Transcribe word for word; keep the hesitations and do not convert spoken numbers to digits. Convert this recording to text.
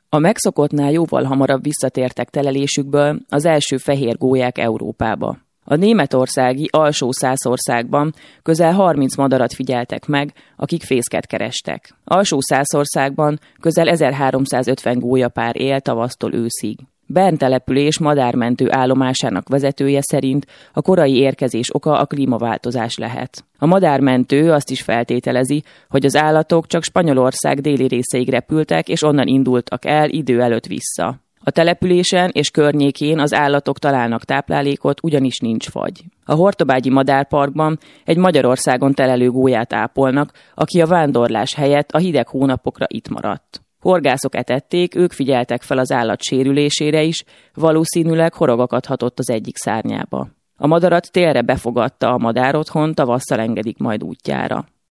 A megszokottnál jóval hamarabb visszatértek telelésükből az első fehér gólyák Európába. A németországi Alsó-Szászországban közel harminc madarat figyeltek meg, akik fészket kerestek. Alsó-Szászországban közel ezerháromszázötven gólyapár él tavasztól őszig. Bern település madármentő állomásának vezetője szerint a korai érkezés oka a klímaváltozás lehet. A madármentő azt is feltételezi, hogy az állatok csak Spanyolország déli részeig repültek, és onnan indultak el idő előtt vissza. A településen és környékén az állatok találnak táplálékot, ugyanis nincs fagy. A Hortobágyi Madárparkban egy Magyarországon telelő gólyát ápolnak, aki a vándorlás helyett a hideg hónapokra itt maradt. Horgászok etették, ők figyeltek fel az állat sérülésére is, valószínűleg horog akadhatott az egyik szárnyába. A madarat télre befogadta a madárotthon, tavasszal engedik majd útjára.